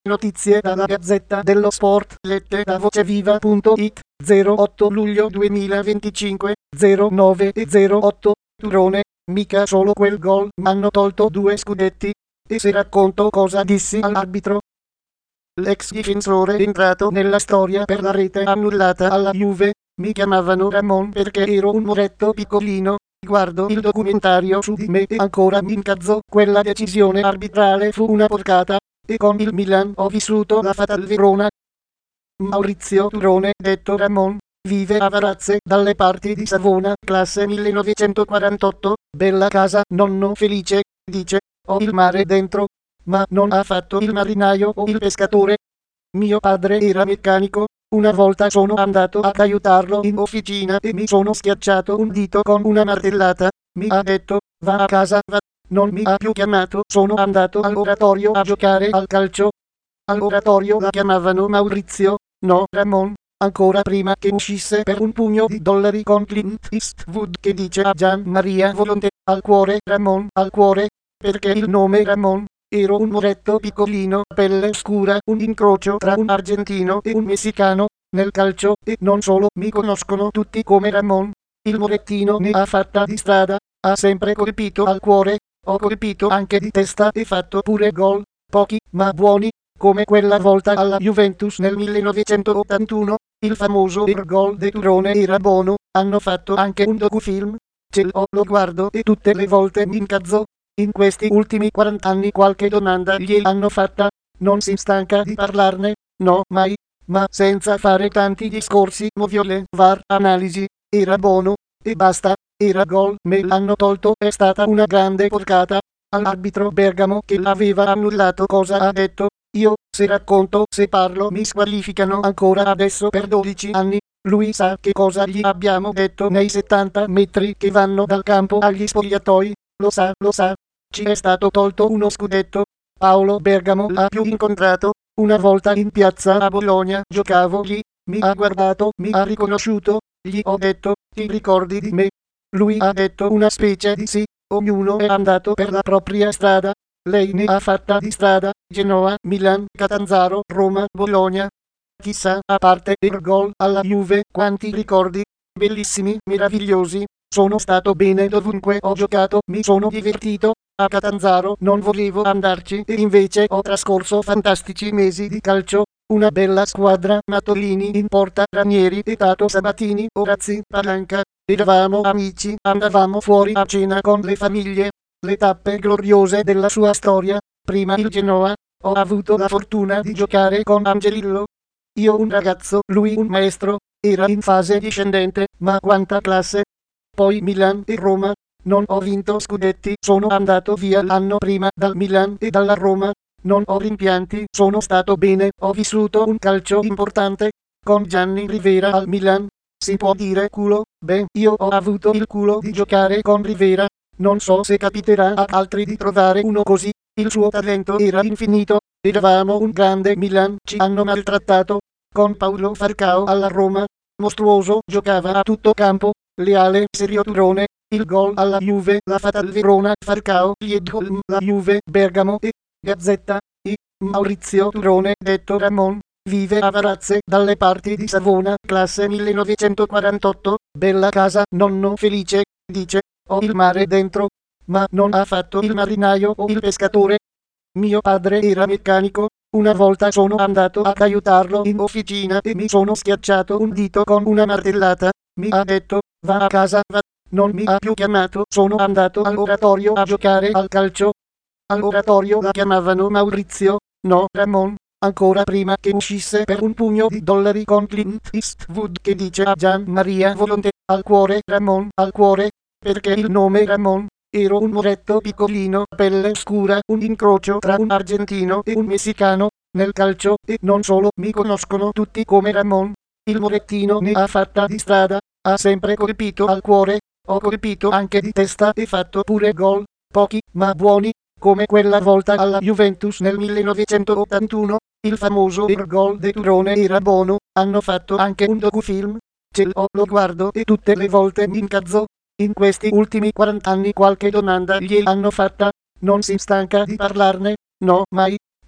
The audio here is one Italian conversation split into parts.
Notizie dalla Gazzetta dello Sport, lette da voceviva.it, 08 luglio 2025, 09 e 08, Turone, mica solo quel gol, m'hanno tolto 2 scudetti. E se racconto cosa dissi all'arbitro? L'ex difensore entrato nella storia per la rete annullata alla Juve, mi chiamavano Ramon perché ero un muretto piccolino. Guardo il documentario su di me e ancora mi incazzo, quella decisione arbitrale fu una porcata, e con il Milan ho vissuto la Fatal Verona. Maurizio Turone, detto Ramon, vive a Varazze, dalle parti di Savona, classe 1948, bella casa, nonno felice, dice, ho il mare dentro, ma non ha fatto il marinaio o il pescatore. Mio padre era meccanico, una volta sono andato ad aiutarlo in officina e mi sono schiacciato un dito con una martellata, mi ha detto, va a casa, va. Non mi ha più chiamato, sono andato all'oratorio a giocare al calcio. All'oratorio la chiamavano Maurizio, no Ramon, ancora prima che uscisse per un pugno di dollari con Clint Eastwood che dice a Gian Maria Volonté, al cuore Ramon, al cuore, perché il nome Ramon, ero un muretto piccolino, pelle scura, un incrocio tra un argentino e un messicano, nel calcio, e non solo, mi conoscono tutti come Ramon, il murettino ne ha fatta di strada, ha sempre colpito al cuore, ho colpito anche di testa e fatto pure gol, pochi, ma buoni, come quella volta alla Juventus nel 1981, il famoso gol de Turone era buono, hanno fatto anche un docufilm, ce l'ho, lo guardo e tutte le volte mi incazzo. In questi ultimi 40 anni qualche domanda gliel'hanno fatta, non si stanca di parlarne, no mai, ma senza fare tanti discorsi moviole, VAR, analisi, era buono, e basta, era gol, me l'hanno tolto, è stata una grande porcata. All'arbitro Bergamo che l'aveva annullato cosa ha detto? Io, se racconto, se parlo mi squalificano ancora adesso per 12 anni. Lui sa che cosa gli abbiamo detto nei 70 metri che vanno dal campo agli spogliatoi. Lo sa, lo sa. Ci è stato tolto uno scudetto. Paolo Bergamo l'ha più incontrato. Una volta in piazza a Bologna giocavo lì. Mi ha guardato, mi ha riconosciuto. Gli ho detto, ti ricordi di me? Lui ha detto una specie di sì. Ognuno è andato per la propria strada. Lei ne ha fatta di strada, Genoa, Milan, Catanzaro, Roma, Bologna. Chissà, a parte il gol alla Juve, quanti ricordi, bellissimi, meravigliosi, sono stato bene dovunque ho giocato, mi sono divertito, a Catanzaro non volevo andarci e invece ho trascorso fantastici mesi di calcio, una bella squadra, Matolini in porta, Ranieri e Tato Sabatini, Orazzi, Palanca, eravamo amici, andavamo fuori a cena con le famiglie. Le tappe gloriose della sua storia, prima il Genoa, ho avuto la fortuna di giocare con Angelillo. Io un ragazzo, lui un maestro, era in fase discendente, ma quanta classe. Poi Milan e Roma, non ho vinto scudetti, sono andato via l'anno prima dal Milan e dalla Roma, non ho rimpianti, sono stato bene, ho vissuto un calcio importante, con Gianni Rivera al Milan. Si può dire culo? Beh, io ho avuto il culo di giocare con Rivera. Non so se capiterà ad altri di trovare uno così, il suo talento era infinito, eravamo un grande Milan, ci hanno maltrattato, con Paolo Falcao alla Roma, mostruoso, giocava a tutto campo, leale, serio Turone, il gol alla Juve, la Fatal Verona, Falcao, Liedholm, la Juve, Bergamo e Gazzetta, e Maurizio Turone, detto Ramon, vive a Varazze, dalle parti di Savona, classe 1948, bella casa, nonno felice, dice, ho il mare dentro, ma non ha fatto il marinaio o il pescatore. Mio padre era meccanico, una volta sono andato ad aiutarlo in officina e mi sono schiacciato un dito con una martellata, mi ha detto, va a casa, va. Non mi ha più chiamato, sono andato all'oratorio a giocare al calcio. All'oratorio la chiamavano Maurizio, no Ramon, ancora prima che uscisse per un pugno di dollari con Clint Eastwood che dice a Gian Maria Volonté, al cuore Ramon, al cuore, perché il nome Ramon, ero un muretto piccolino, pelle scura, un incrocio tra un argentino e un messicano, nel calcio, e non solo, mi conoscono tutti come Ramon, il murettino ne ha fatta di strada, ha sempre colpito al cuore, ho colpito anche di testa e fatto pure gol, pochi, ma buoni, come quella volta alla Juventus nel 1981, il famoso gol de Turone era buono, hanno fatto anche un docufilm, ce l'ho, lo guardo e tutte le volte mi incazzo. In questi ultimi 40 anni qualche domanda gliel'hanno fatta, non si stanca di parlarne, no mai,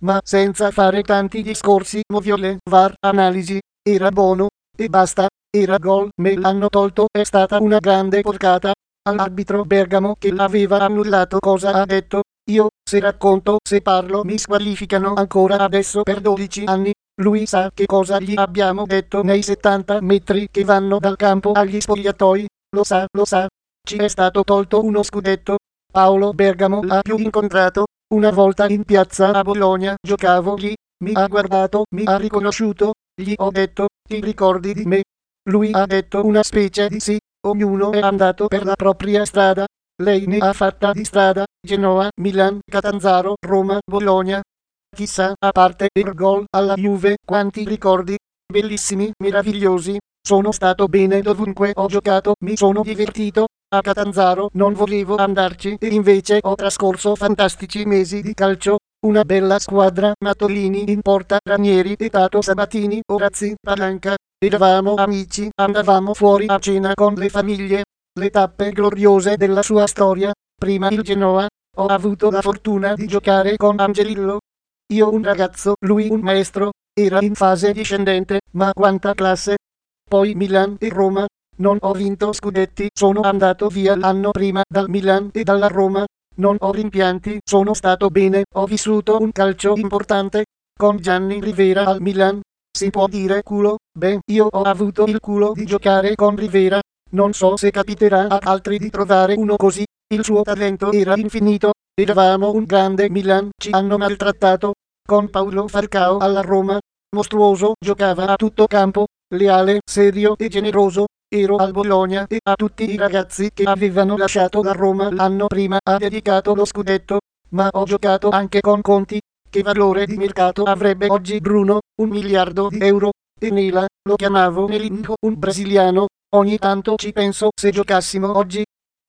ma senza fare tanti discorsi, moviole, VAR, analisi, era buono, e basta, era gol, me l'hanno tolto, è stata una grande porcata. All'arbitro Bergamo che l'aveva annullato cosa ha detto? Io, se racconto, se parlo mi squalificano ancora adesso per 12 anni. Lui sa che cosa gli abbiamo detto nei 70 metri che vanno dal campo agli spogliatoi, lo sa, ci è stato tolto uno scudetto. Paolo Bergamo l'ha più incontrato, una volta in piazza a Bologna giocavo lì, mi ha guardato, mi ha riconosciuto, gli ho detto, ti ricordi di me? Lui ha detto una specie di sì, ognuno è andato per la propria strada. Lei ne ha fatta di strada, Genoa, Milan, Catanzaro, Roma, Bologna. Chissà, a parte il gol alla Juve, quanti ricordi, bellissimi, meravigliosi. Sono stato bene dovunque ho giocato, mi sono divertito. A Catanzaro non volevo andarci e invece ho trascorso fantastici mesi di calcio. Una bella squadra, Matolini in porta, Ranieri e Tato Sabatini, Orazzi, Palanca. Eravamo amici, andavamo fuori a cena con le famiglie. Le tappe gloriose della sua storia. Prima il Genoa. Ho avuto la fortuna di giocare con Angelillo. Io un ragazzo, lui un maestro. Era in fase discendente, ma quanta classe. Poi Milan e Roma. Non ho vinto scudetti, sono andato via l'anno prima dal Milan e dalla Roma. Non ho rimpianti, sono stato bene, ho vissuto un calcio importante. Con Gianni Rivera al Milan. Si può dire culo? Beh, io ho avuto il culo di giocare con Rivera. Non so se capiterà a altri di trovare uno così. Il suo talento era infinito. Eravamo un grande Milan, ci hanno maltrattato. Con Paolo Falcao alla Roma. Mostruoso, giocava a tutto campo. Leale, serio e generoso. Ero al Bologna e a tutti i ragazzi che avevano lasciato la Roma l'anno prima ha dedicato lo scudetto. Ma ho giocato anche con Conti. Che valore di mercato avrebbe oggi Bruno? 1 miliardo di euro. E Nela, lo chiamavo Nelinho, un brasiliano. Ogni tanto ci penso se giocassimo oggi.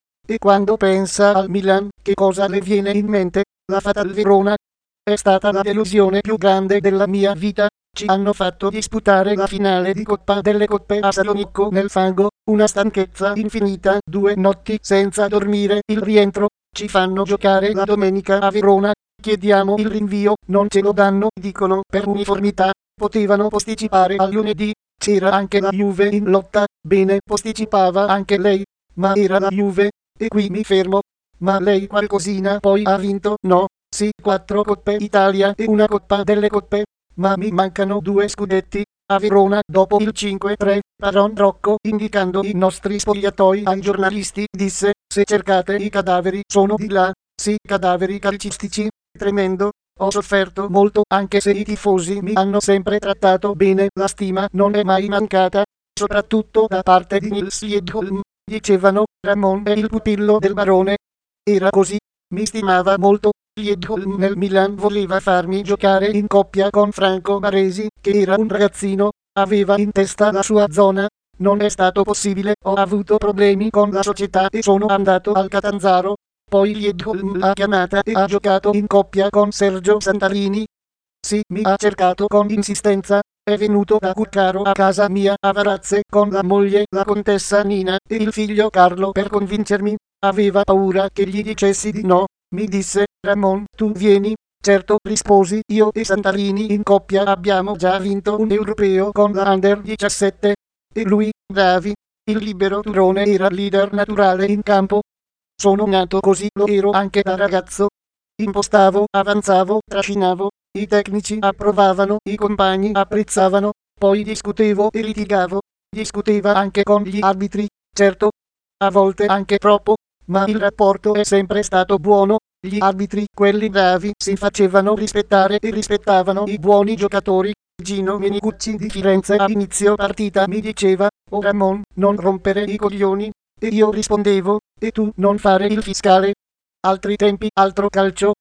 E quando pensa al Milan, che cosa le viene in mente? La Fatal Verona. È stata la delusione più grande della mia vita. Ci hanno fatto disputare la finale di Coppa delle Coppe a Salonicco nel fango, una stanchezza infinita, 2 notti senza dormire, il rientro. Ci fanno giocare la domenica a Verona. Chiediamo il rinvio, non ce lo danno, dicono per uniformità. Potevano posticipare al lunedì. C'era anche la Juve in lotta, bene, posticipava anche lei. Ma era la Juve. E qui mi fermo. Ma lei qualcosina poi ha vinto? No, sì, 4 Coppe Italia e una Coppa delle Coppe. Ma mi mancano 2 scudetti. A Verona, dopo il 5-3, Baron Rocco, indicando i nostri spogliatoi ai giornalisti, disse, se cercate i cadaveri, sono di là. Sì, cadaveri calcistici. Tremendo. Ho sofferto molto, anche se i tifosi mi hanno sempre trattato bene, la stima non è mai mancata. Soprattutto da parte di Nils Liedholm. Dicevano, Ramon è il pupillo del barone. Era così. Mi stimava molto. Liedholm nel Milan voleva farmi giocare in coppia con Franco Baresi, che era un ragazzino, aveva in testa la sua zona. Non è stato possibile, ho avuto problemi con la società e sono andato al Catanzaro. Poi Liedholm l'ha chiamata e ha giocato in coppia con Sergio Santarini. Sì, mi ha cercato con insistenza. È venuto da Cuccaro a casa mia a Varazze con la moglie, la contessa Nina, e il figlio Carlo per convincermi. Aveva paura che gli dicessi di no. Mi disse, Ramon, tu vieni. Certo, risposi io e Santarini in coppia abbiamo già vinto un europeo con la Under 17. E lui, bravi. Il libero Turone era leader naturale in campo. Sono nato così, lo ero anche da ragazzo. Impostavo, avanzavo, trascinavo. I tecnici approvavano, i compagni apprezzavano, poi discutevo e litigavo. Discuteva anche con gli arbitri, certo, a volte anche troppo, ma il rapporto è sempre stato buono. Gli arbitri, quelli bravi, si facevano rispettare e rispettavano i buoni giocatori. Gino Menigucci di Firenze a inizio partita mi diceva, oh Ramon, non rompere i coglioni. E io rispondevo, e tu non fare il fiscale. Altri tempi, altro calcio.